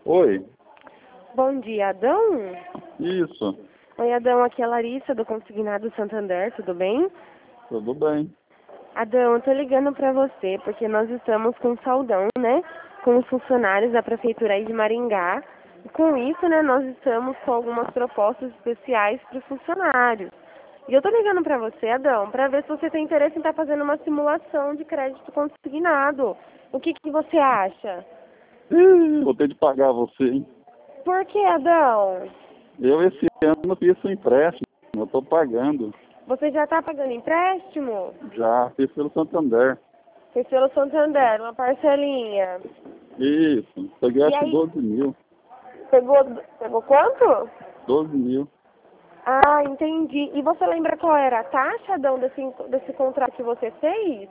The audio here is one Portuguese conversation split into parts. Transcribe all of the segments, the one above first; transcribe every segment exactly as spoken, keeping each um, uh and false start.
Oi, Bom dia, Adão. isso, Oi, Adão, aqui é a Larissa do Consignado Santander, tudo bem? tudo bem. Adão, eu tô ligando pra você porque nós estamos com saudão, né? Com os funcionários da Prefeitura aí de Maringá. E com isso, né, nós estamos com algumas propostas especiais para os funcionários. E eu tô ligando pra você, Adão, pra ver se você tem interesse em estar fazendo uma simulação de crédito consignado. O que que você acha? Ih, vou ter de pagar você, hein? Por que, Adão? Eu esse ano fiz um empréstimo, eu estou pagando. Você já tá pagando empréstimo? Já fiz pelo Santander. Fez pelo Santander, uma parcelinha. Isso, peguei E acho que aí, doze mil. pegou, pegou quanto? doze mil. Ah, entendi. E você lembra qual era a taxa, Adão, desse, desse contrato que você fez?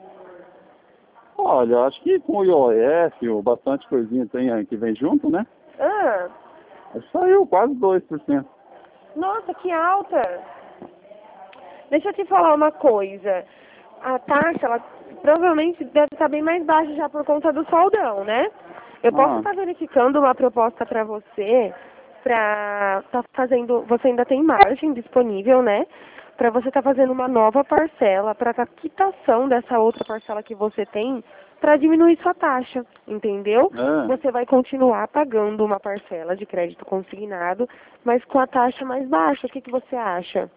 Olha, acho que com o I O F, ou bastante coisinha tem aí que vem junto, né? Ah, Saiu quase dois por cento. nossa, que alta. Deixa eu te falar uma coisa. A taxa, ela provavelmente deve estar bem mais baixa já por conta do soldão, né? Eu posso Ah, estar verificando uma proposta para você, para tá fazendo, você ainda tem margem disponível, né? Para você estar fazendo uma nova parcela, para a quitação dessa outra parcela que você tem, para diminuir sua taxa, entendeu? é. Você vai continuar pagando uma parcela de crédito consignado, mas com a taxa mais baixa. O que que você acha?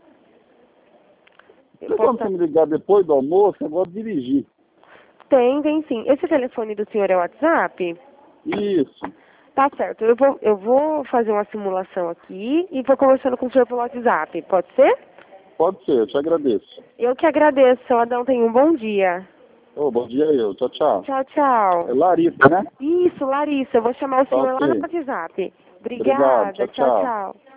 Eu Você posso quando você tá- me ligar depois do almoço, eu vou dirigir. Tem, tem sim. Esse telefone do senhor é o WhatsApp? Isso, Tá certo. Eu vou, eu vou fazer uma simulação aqui e vou conversando com o senhor pelo WhatsApp. Pode ser? pode ser, eu te agradeço. Eu que agradeço, seu Adão. Tenha um bom dia. Ô, bom dia eu, tchau, tchau. Tchau, tchau. É Larissa, né? Isso, Larissa. Eu vou chamar o Tá senhor lá no ok. WhatsApp. Obrigado, Obrigada. tchau, Tchau, tchau. tchau.